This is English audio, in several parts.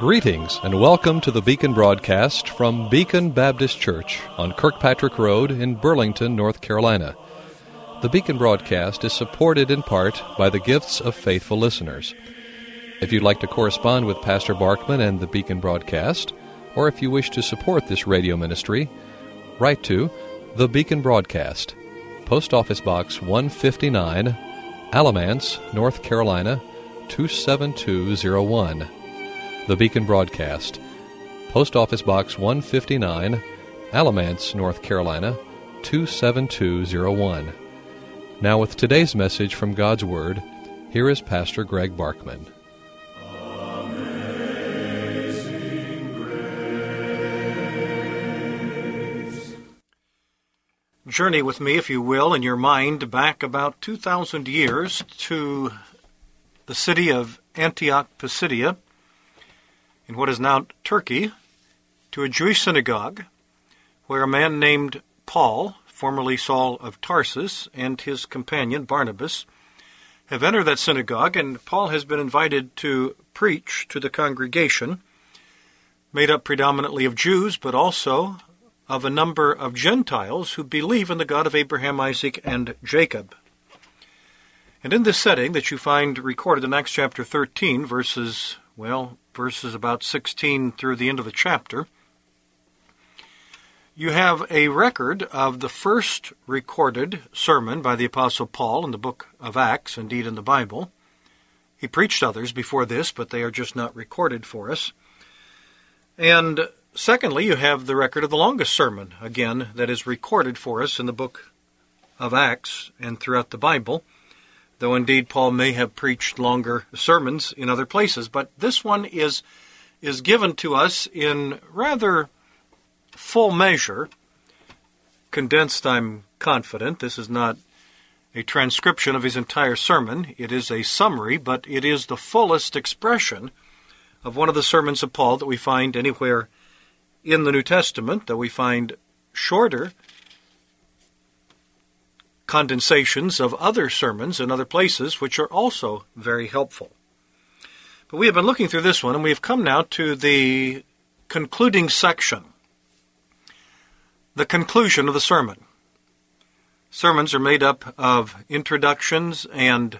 Greetings and welcome to the Beacon broadcast from Beacon Baptist Church on Kirkpatrick Road in Burlington, North Carolina. The Beacon broadcast is supported in part by the gifts of faithful listeners. If you'd like to correspond with Pastor Barkman and the Beacon broadcast, or if you wish to support this radio ministry, write to The Beacon Broadcast, Post Office Box 159, Alamance, North Carolina, 27201. The Beacon Broadcast, Post Office Box 159, Alamance, North Carolina, 27201. Now with today's message from God's Word, here is Pastor Greg Barkman. Journey with me, if you will, in your mind back about 2,000 years to the city of Antioch Pisidia, in what is now Turkey, to a Jewish synagogue where a man named Paul, formerly Saul of Tarsus, and his companion Barnabas have entered that synagogue, and Paul has been invited to preach to the congregation, made up predominantly of Jews, but also of a number of Gentiles who believe in the God of Abraham, Isaac, and Jacob. And in this setting that you find recorded in Acts chapter 13, verses about 16 through the end of the chapter, you have a record of the first recorded sermon by the Apostle Paul in the book of Acts, indeed in the Bible. He preached others before this, but they are just not recorded for us. And secondly, you have the record of the longest sermon, again, that is recorded for us in the book of Acts and throughout the Bible, though indeed Paul may have preached longer sermons in other places. But this one is given to us in rather full measure, condensed, I'm confident. This is not a transcription of his entire sermon. It is a summary, but it is the fullest expression of one of the sermons of Paul that we find anywhere in the New Testament, though we find shorter condensations of other sermons in other places, which are also very helpful. But we have been looking through this one, and we have come now to the concluding section, the conclusion of the sermon. Sermons are made up of introductions and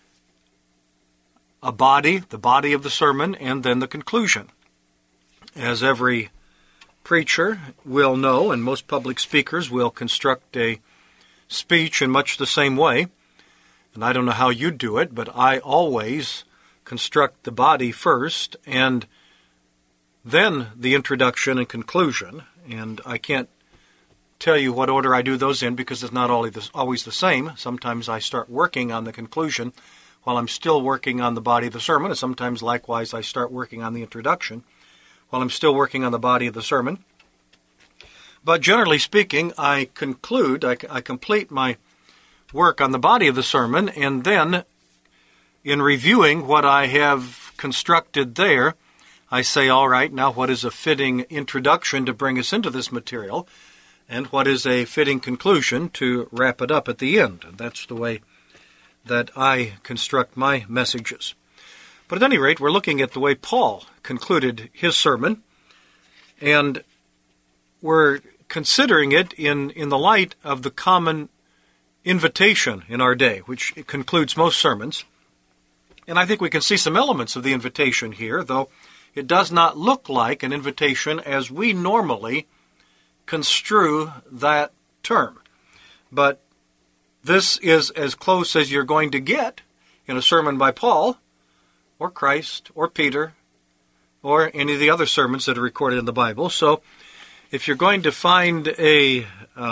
a body, the body of the sermon, and then the conclusion. As every preacher will know, and most public speakers will construct a speech in much the same way, and I don't know how you do it, but I always construct the body first and then the introduction and conclusion, and I can't tell you what order I do those in because it's not always the same. Sometimes I start working on the conclusion while I'm still working on the body of the sermon, and sometimes likewise I start working on the introduction while I'm still working on the body of the sermon. But generally speaking, I complete my work on the body of the sermon, and then in reviewing what I have constructed there, I say, all right, now what is a fitting introduction to bring us into this material, and what is a fitting conclusion to wrap it up at the end. And that's the way that I construct my messages. But at any rate, we're looking at the way Paul concluded his sermon, and we're considering it in the light of the common invitation in our day, which concludes most sermons. And I think we can see some elements of the invitation here, though it does not look like an invitation as we normally construe that term. But this is as close as you're going to get in a sermon by Paul, or Christ, or Peter, or any of the other sermons that are recorded in the Bible. So if you're going to find a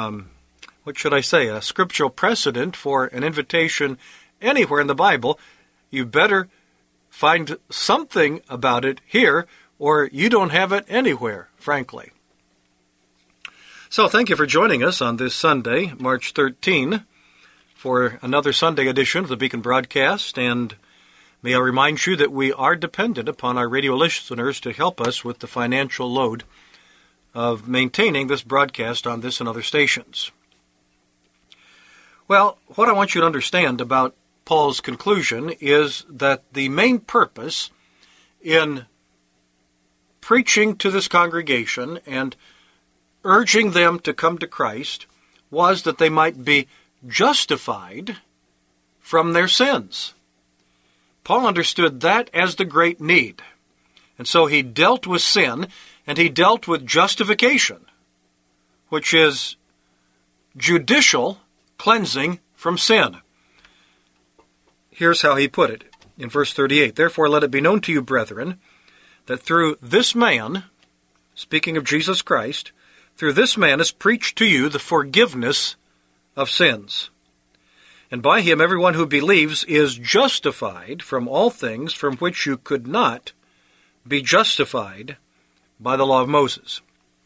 scriptural precedent for an invitation anywhere in the Bible, you better find something about it here, or you don't have it anywhere, frankly. So thank you for joining us on this Sunday, March 13, for another Sunday edition of the Beacon Broadcast, and may I remind you that we are dependent upon our radio listeners to help us with the financial load of maintaining this broadcast on this and other stations. Well, what I want you to understand about Paul's conclusion is that the main purpose in preaching to this congregation and urging them to come to Christ was that they might be justified from their sins. Paul understood that as the great need. And so he dealt with sin, and he dealt with justification, which is judicial cleansing from sin. Here's how he put it in verse 38. Therefore let it be known to you, brethren, that through this man, speaking of Jesus Christ, through this man is preached to you the forgiveness of sins. And by him everyone who believes is justified from all things from which you could not be justified by the law of Moses.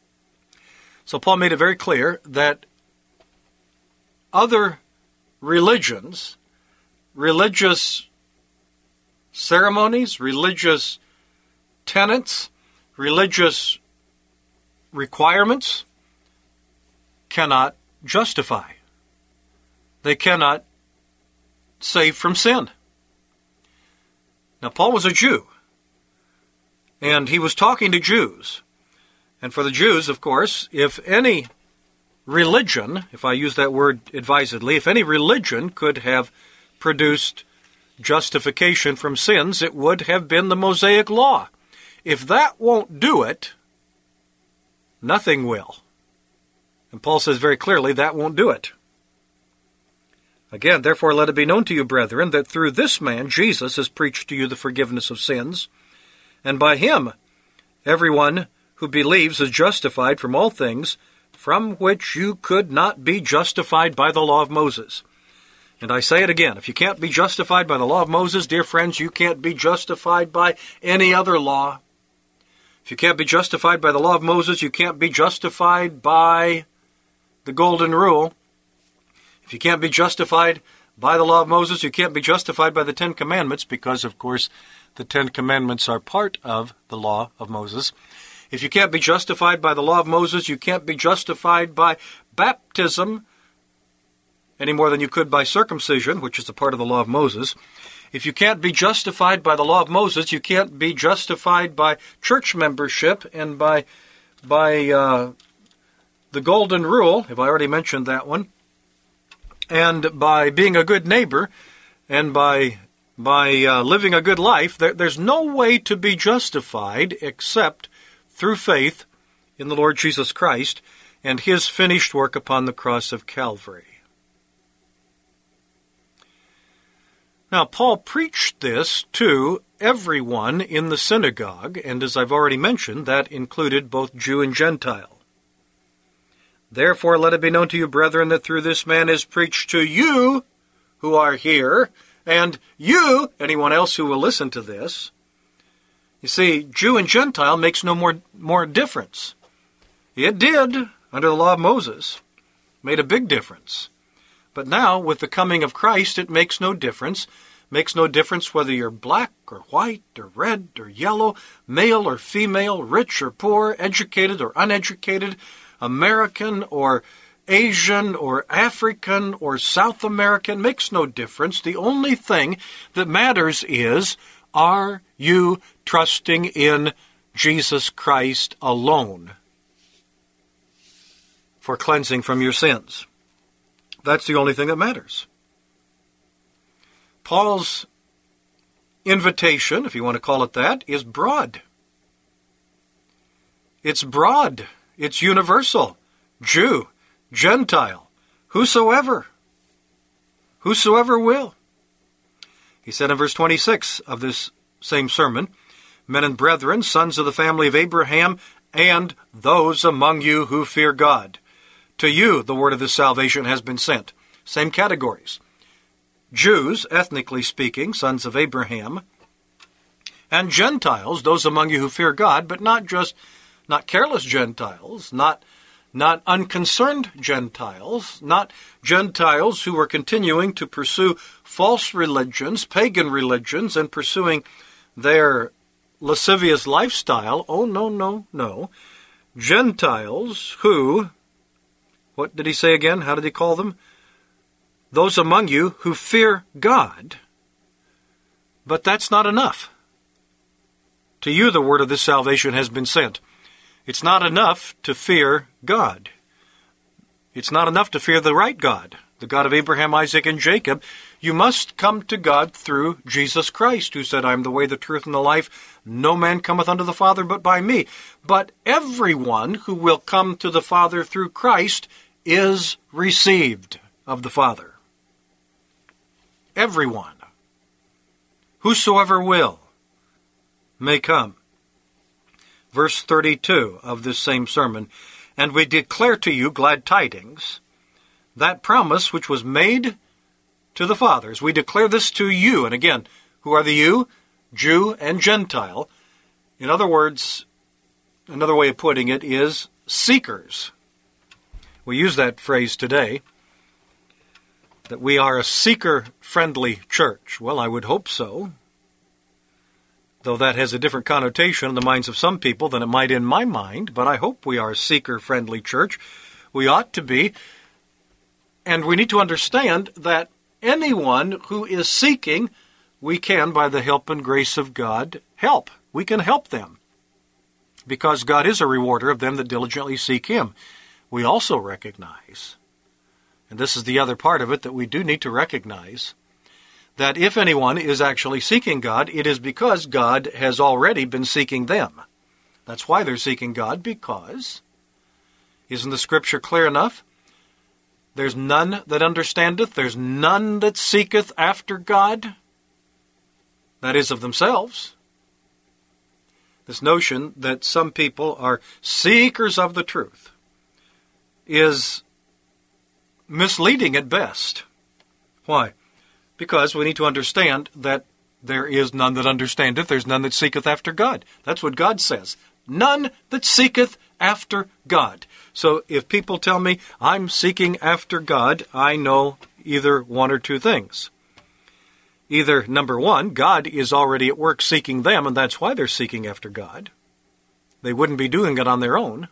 So Paul made it very clear that other religions, religious ceremonies, religious tenets, religious requirements cannot justify. They cannot save from sin. Now, Paul was a Jew, and he was talking to Jews. And for the Jews, of course, if any religion, if I use that word advisedly, if any religion could have produced justification from sins, it would have been the Mosaic Law. If that won't do it, nothing will. And Paul says very clearly that won't do it. Again, therefore let it be known to you, brethren, that through this man, Jesus, has preached to you the forgiveness of sins, and by him everyone who believes is justified from all things from which you could not be justified by the law of Moses. And I say it again, if you can't be justified by the law of Moses, dear friends, you can't be justified by any other law. If you can't be justified by the law of Moses, you can't be justified by the Golden Rule. If you can't be justified by the law of Moses, you can't be justified by the Ten Commandments, because, of course, the Ten Commandments are part of the law of Moses. If you can't be justified by the law of Moses, you can't be justified by baptism any more than you could by circumcision, which is a part of the law of Moses. If you can't be justified by the law of Moses, you can't be justified by church membership and by the Golden Rule, have I already mentioned that one, and by being a good neighbor, and by living a good life. There's no way to be justified except through faith in the Lord Jesus Christ and his finished work upon the cross of Calvary. Now, Paul preached this to everyone in the synagogue, and as I've already mentioned, that included both Jew and Gentile. Therefore, let it be known to you, brethren, that through this man is preached to you who are here, and you, anyone else who will listen to this. You see, Jew and Gentile makes no more difference. It did under the law of Moses, made a big difference. But now, with the coming of Christ, it makes no difference. Makes no difference whether you're black or white or red or yellow, male or female, rich or poor, educated or uneducated, American or Asian or African or South American. Makes no difference. The only thing that matters is, are you trusting in Jesus Christ alone for cleansing from your sins? That's the only thing that matters. Paul's invitation, if you want to call it that, is broad. It's broad. It's universal. Jew, Gentile, whosoever will. He said in verse 26 of this same sermon, men and brethren, sons of the family of Abraham, and those among you who fear God. To you the word of this salvation has been sent. Same categories. Jews, ethnically speaking, sons of Abraham, and Gentiles, those among you who fear God, but not careless Gentiles, not unconcerned Gentiles, not Gentiles who were continuing to pursue false religions, pagan religions, and pursuing their lascivious lifestyle. Oh, no. Gentiles who, what did he say again? How did he call them? Those among you who fear God. But that's not enough To you the word of this salvation has been sent. It's not enough to fear God. It's not enough to fear the right God, the God of Abraham, Isaac, and Jacob. You must come to God through Jesus Christ, who said, I am the way, the truth, and the life. No man cometh unto the Father but by me. But everyone who will come to the Father through Christ is received of the Father. Everyone. Whosoever will may come. Verse 32 of this same sermon, and we declare to you glad tidings, that promise which was made to the fathers. We declare this to you. And again, who are the you? Jew and Gentile. In other words, another way of putting it is seekers. We use that phrase today, that we are a seeker-friendly church. Well, I would hope so, though that has a different connotation in the minds of some people than it might in my mind, but I hope we are a seeker-friendly church. We ought to be. And we need to understand that anyone who is seeking, we can, by the help and grace of God, help. We can help them, because God is a rewarder of them that diligently seek Him. We also recognize, and this is the other part of it that we do need to recognize, that if anyone is actually seeking God, it is because God has already been seeking them. That's why they're seeking God, because, isn't the Scripture clear enough? There's none that understandeth, there's none that seeketh after God, that is of themselves. This notion that some people are seekers of the truth is misleading at best. Why? Because we need to understand that there is none that understandeth, there's none that seeketh after God. That's what God says. None that seeketh after God. So if people tell me I'm seeking after God, I know either one or two things. Either, number one, God is already at work seeking them, and that's why they're seeking after God. They wouldn't be doing it on their own.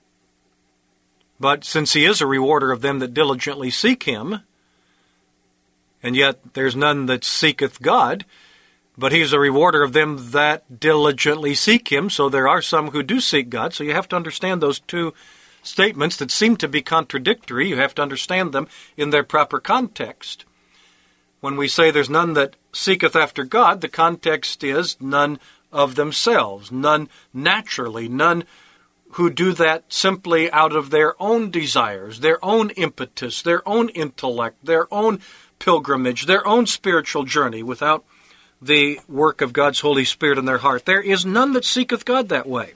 But since He is a rewarder of them that diligently seek Him, and yet there's none that seeketh God, but He is a rewarder of them that diligently seek Him, so there are some who do seek God. So you have to understand those two statements that seem to be contradictory. You have to understand them in their proper context. When we say there's none that seeketh after God, the context is none of themselves, none naturally, none who do that simply out of their own desires, their own impetus, their own intellect, their own pilgrimage, their own spiritual journey without the work of God's Holy Spirit in their heart. There is none that seeketh God that way.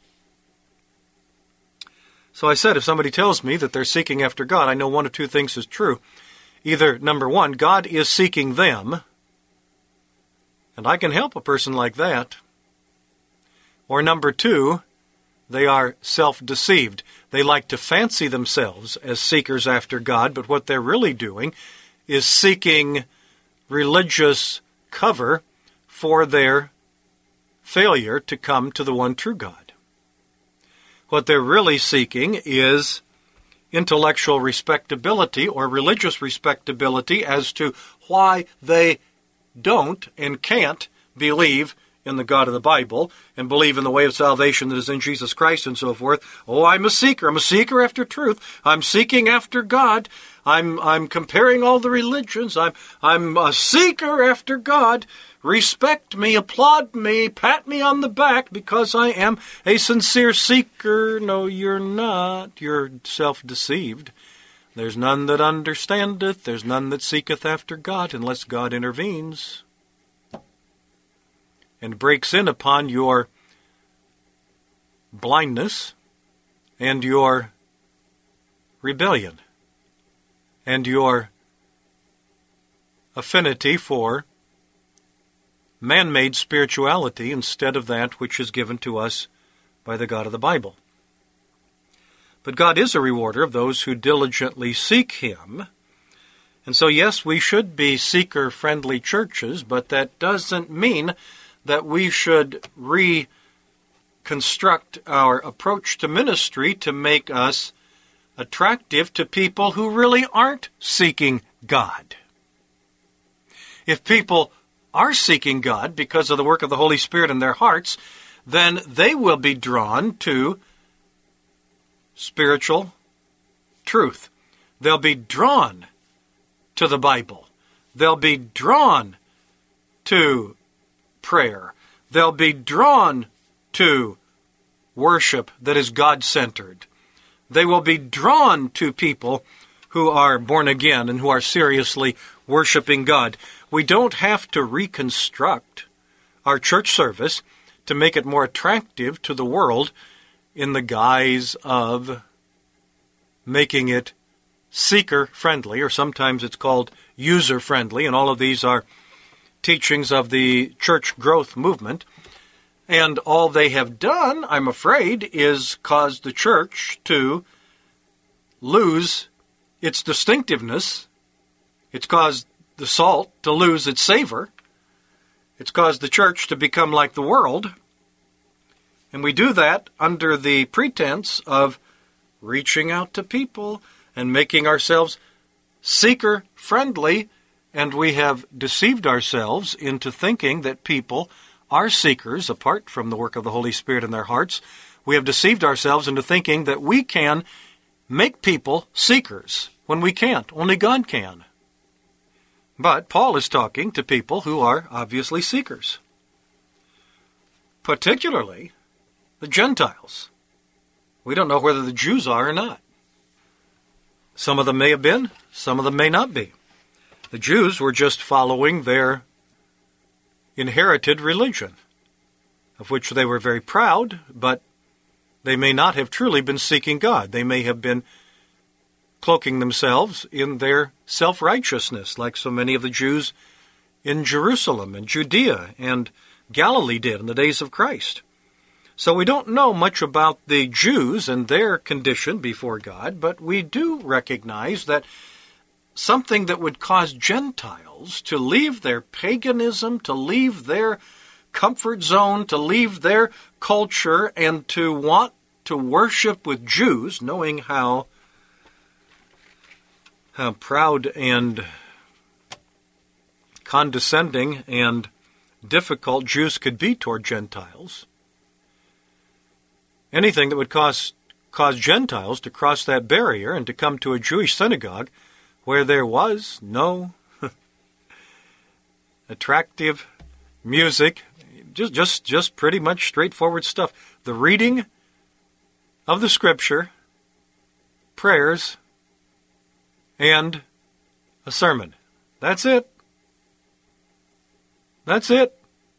So I said, if somebody tells me that they're seeking after God, I know one of two things is true. Either, number one, God is seeking them, and I can help a person like that. Or number two, they are self-deceived. They like to fancy themselves as seekers after God, but what they're really doing is seeking religious cover for their failure to come to the one true God. What they're really seeking is intellectual respectability or religious respectability as to why they don't and can't believe in the God of the Bible and believe in the way of salvation that is in Jesus Christ and so forth. Oh, I'm a seeker. I'm a seeker after truth. I'm seeking after God. I'm comparing all the religions. I'm a seeker after God. Respect me, applaud me, pat me on the back because I am a sincere seeker. No, you're not. You're self-deceived. There's none that understandeth. There's none that seeketh after God unless God intervenes and breaks in upon your blindness and your rebellion and your affinity for man-made spirituality instead of that which is given to us by the God of the Bible. But God is a rewarder of those who diligently seek Him. And so, yes, we should be seeker-friendly churches, but that doesn't mean that we should reconstruct our approach to ministry to make us attractive to people who really aren't seeking God. If people are seeking God because of the work of the Holy Spirit in their hearts, then they will be drawn to spiritual truth. They'll be drawn to the Bible. They'll be drawn to prayer. They'll be drawn to worship that is God-centered. They will be drawn to people who are born again and who are seriously worshiping God. We don't have to reconstruct our church service to make it more attractive to the world in the guise of making it seeker-friendly, or sometimes it's called user-friendly, and all of these are teachings of the church growth movement. And all they have done, I'm afraid, is cause the church to lose its distinctiveness. It's caused the salt to lose its savor. It's caused the church to become like the world. And we do that under the pretense of reaching out to people and making ourselves seeker-friendly, and we have deceived ourselves into thinking that people are seekers apart from the work of the Holy Spirit in their hearts. We have deceived ourselves into thinking that we can make people seekers when we can't. Only God can. But Paul is talking to people who are obviously seekers, particularly the Gentiles. We don't know whether the Jews are or not. Some of them may have been, some of them may not be. The Jews were just following their inherited religion, of which they were very proud, but they may not have truly been seeking God. They may have been cloaking themselves in their self-righteousness, like so many of the Jews in Jerusalem and Judea and Galilee did in the days of Christ. So we don't know much about the Jews and their condition before God, but we do recognize that something that would cause Gentiles to leave their paganism, to leave their comfort zone, to leave their culture, and to want to worship with Jews, knowing how proud and condescending and difficult Jews could be toward Gentiles. Anything that would cause Gentiles to cross that barrier and to come to a Jewish synagogue where there was no attractive music, just pretty much straightforward stuff. The reading of the Scripture, prayers, and a sermon. That's it. That's it.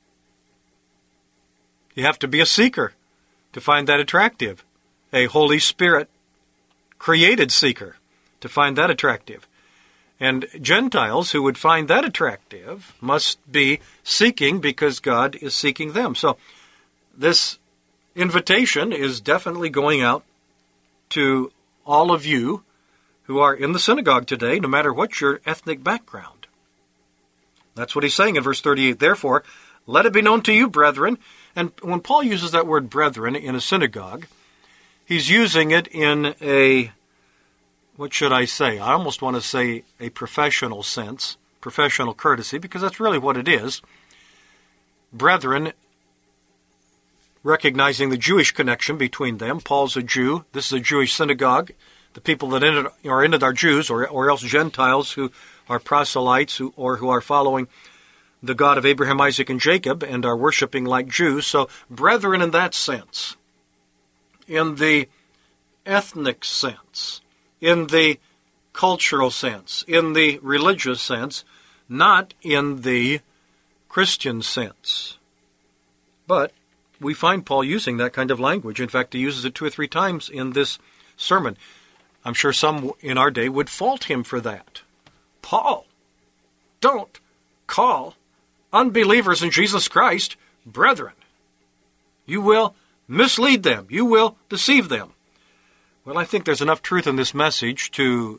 You have to be a seeker to find that attractive. A Holy Spirit created seeker to find that attractive. And Gentiles who would find that attractive must be seeking because God is seeking them. So this invitation is definitely going out to all of you who are in the synagogue today, no matter what your ethnic background. That's what he's saying in verse 38. Therefore, let it be known to you, brethren. And when Paul uses that word brethren in a synagogue, he's using it in a, what should I say? I almost want to say a professional sense, professional courtesy, because that's really what it is. Brethren, recognizing the Jewish connection between them. Paul's a Jew. This is a Jewish synagogue. The people that are in it are Jews, or else Gentiles who are proselytes or who are following the God of Abraham, Isaac, and Jacob and are worshiping like Jews. So, brethren in that sense, in the ethnic sense, in the cultural sense, in the religious sense, not in the Christian sense. But we find Paul using that kind of language. In fact, he uses it 2 or 3 times in this sermon. I'm sure some in our day would fault him for that. Paul, don't call unbelievers in Jesus Christ brethren. You will mislead them. You will deceive them. Well, I think there's enough truth in this message to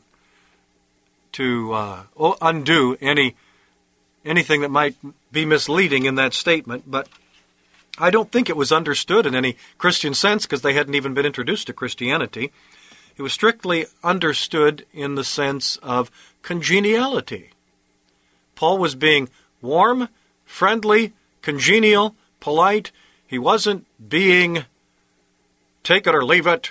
undo anything that might be misleading in that statement, but I don't think it was understood in any Christian sense because they hadn't even been introduced to Christianity. It was strictly understood in the sense of congeniality. Paul was being warm, friendly, congenial, polite, He wasn't being take it or leave it.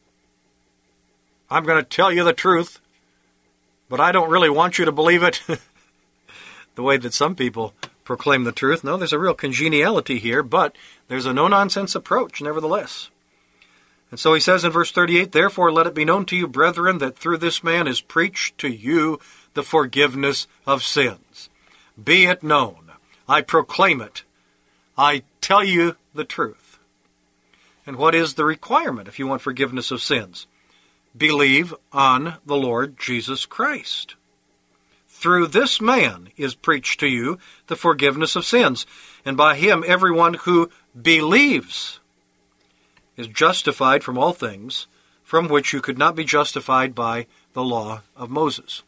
I'm going to tell you the truth, but I don't really want you to believe it. The way that some people proclaim the truth. No, there's a real congeniality here, but there's a no-nonsense approach nevertheless. And so he says in verse 38, "Therefore let it be known to you, brethren, that through this man is preached to you the forgiveness of sins. Be it known. I proclaim it. I tell you the truth." And what is the requirement if you want forgiveness of sins? Believe on the Lord Jesus Christ. Through this man is preached to you the forgiveness of sins, and by him everyone who believes is justified from all things from which you could not be justified by the law of Moses.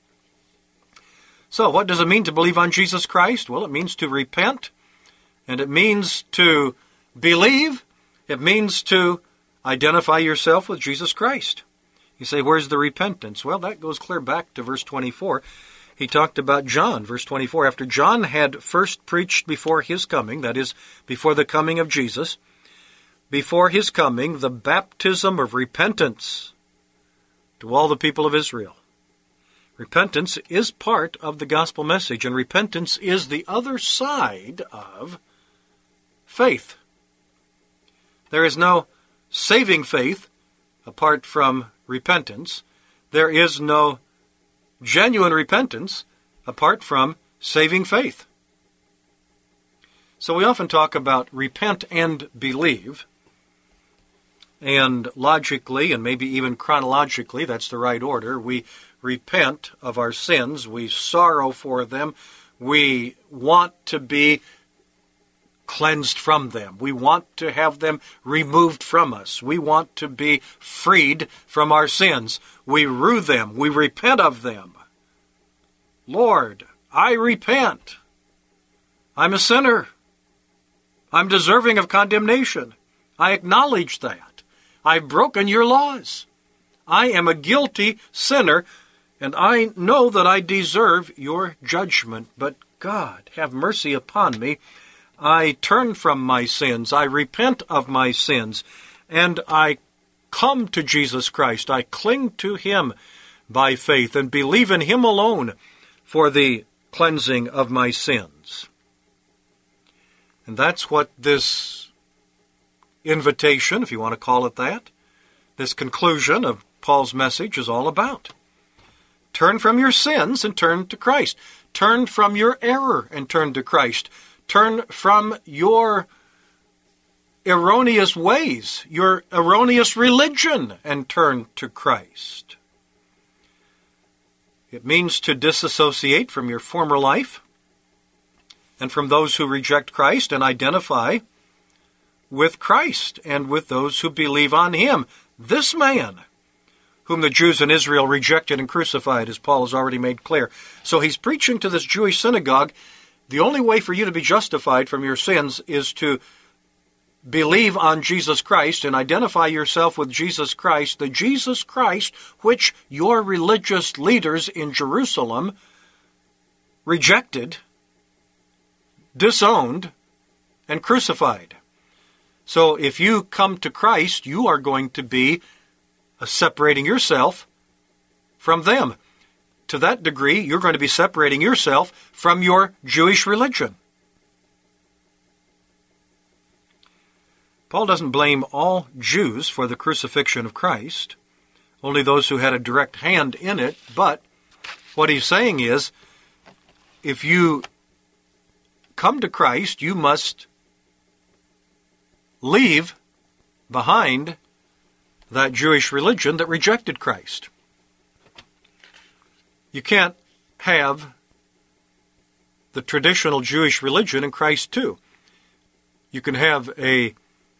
So what does it mean to believe on Jesus Christ? Well, it means to repent, and it means to believe. It means to identify yourself with Jesus Christ. You say, where's the repentance? Well, that goes clear back to verse 24. He talked about John, verse 24. After John had first preached before his coming, that is, before the coming of Jesus, before his coming, the baptism of repentance to all the people of Israel. Repentance is part of the gospel message, and repentance is the other side of faith. There is no saving faith apart from repentance. There is no genuine repentance apart from saving faith. So we often talk about repent and believe, and logically and maybe even chronologically, that's the right order. We repent of our sins. We sorrow for them. We want to be cleansed from them. We want to have them removed from us. We want to be freed from our sins. We rue them. We repent of them. Lord, I repent. I'm a sinner. I'm deserving of condemnation. I acknowledge that. I've broken your laws. I am a guilty sinner, and I know that I deserve your judgment. But God, have mercy upon me. I turn from my sins. I repent of my sins. And I come to Jesus Christ. I cling to him by faith and believe in him alone for the cleansing of my sins. And that's what this invitation, if you want to call it that, this conclusion of Paul's message is all about. Turn from your sins and turn to Christ. Turn from your error and turn to Christ. Turn from your erroneous ways, your erroneous religion, and turn to Christ. It means to disassociate from your former life and from those who reject Christ and identify with Christ and with those who believe on him. This man, whom the Jews in Israel rejected and crucified, as Paul has already made clear. So he's preaching to this Jewish synagogue. The only way for you to be justified from your sins is to believe on Jesus Christ and identify yourself with Jesus Christ, the Jesus Christ which your religious leaders in Jerusalem rejected, disowned, and crucified. So if you come to Christ, you are going to be separating yourself from them. To that degree, you're going to be separating yourself from your Jewish religion. Paul doesn't blame all Jews for the crucifixion of Christ, only those who had a direct hand in it, but what he's saying is, if you come to Christ, you must leave behind that Jewish religion that rejected Christ. You can't have the traditional Jewish religion in Christ too. You can have a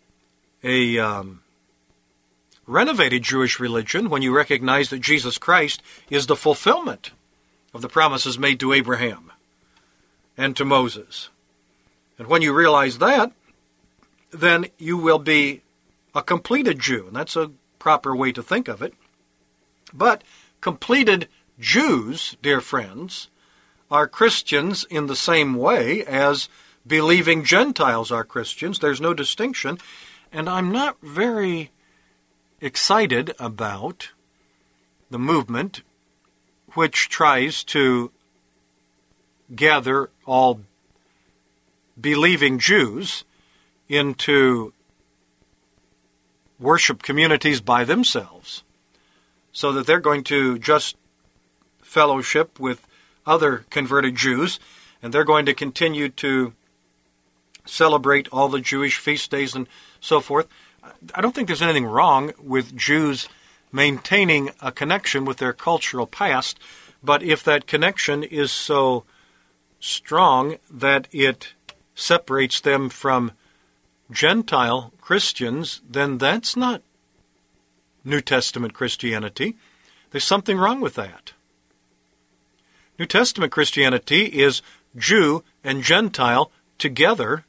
renovated Jewish religion when you recognize that Jesus Christ is the fulfillment of the promises made to Abraham and to Moses. And when you realize that, then you will be a completed Jew. And that's a proper way to think of it. But completed Jews, dear friends, are Christians in the same way as believing Gentiles are Christians. There's no distinction. And I'm not very excited about the movement which tries to gather all believing Jews into worship communities by themselves, so that they're going to just fellowship with other converted Jews, and they're going to continue to celebrate all the Jewish feast days and so forth. I don't think there's anything wrong with Jews maintaining a connection with their cultural past, but if that connection is so strong that it separates them from Gentile Christians, then that's not New Testament Christianity. There's something wrong with that. New Testament Christianity is Jew and Gentile together,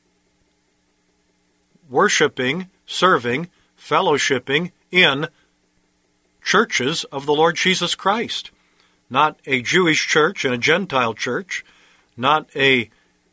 worshiping, serving, fellowshipping in churches of the Lord Jesus Christ. Not a Jewish church and a Gentile church, not a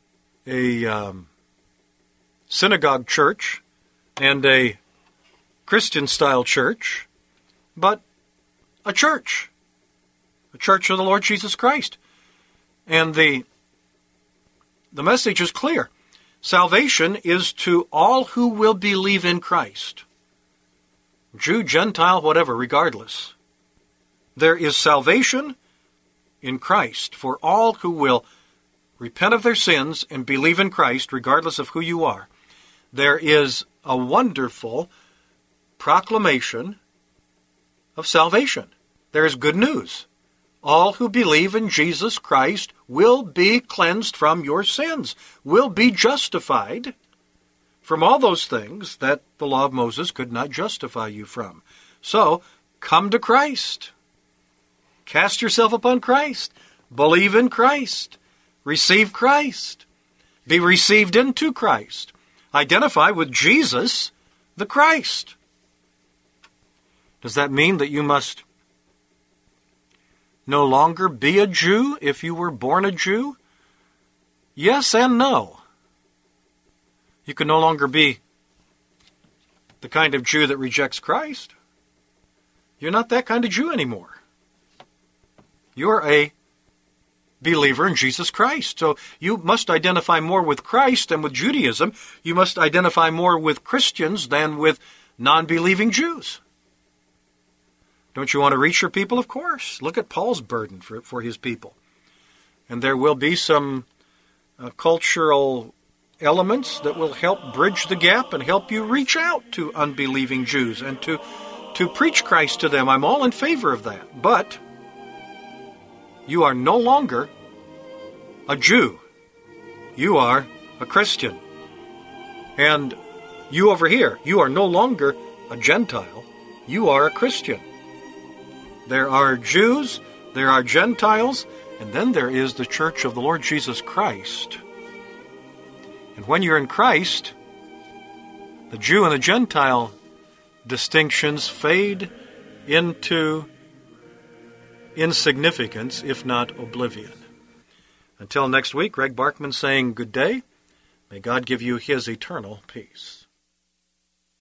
synagogue church and a Christian-style church, but a church of the Lord Jesus Christ. And the message is clear. Salvation is to all who will believe in Christ. Jew, Gentile, whatever, regardless. There is salvation in Christ for all who will repent of their sins and believe in Christ, regardless of who you are. There is a wonderful proclamation of salvation. There is good news. All who believe in Jesus Christ will be cleansed from your sins, will be justified from all those things that the law of Moses could not justify you from. So, come to Christ. Cast yourself upon Christ. Believe in Christ. Receive Christ. Be received into Christ. Identify with Jesus, the Christ. Does that mean that you must no longer be a Jew if you were born a Jew? Yes and no. You can no longer be the kind of Jew that rejects Christ. You're not that kind of Jew anymore. You're a believer in Jesus Christ. So you must identify more with Christ than with Judaism. You must identify more with Christians than with non-believing Jews. Don't you want to reach your people? Of course. Look at Paul's burden for his people. And there will be some cultural elements that will help bridge the gap and help you reach out to unbelieving Jews and to preach Christ to them. I'm all in favor of that. But you are no longer a Jew. You are a Christian. And you over here, you are no longer a Gentile. You are a Christian. There are Jews, there are Gentiles, and then there is the church of the Lord Jesus Christ. And when you're in Christ, the Jew and the Gentile distinctions fade into insignificance, if not oblivion. Until next week, Greg Barkman saying good day. May God give you His eternal peace.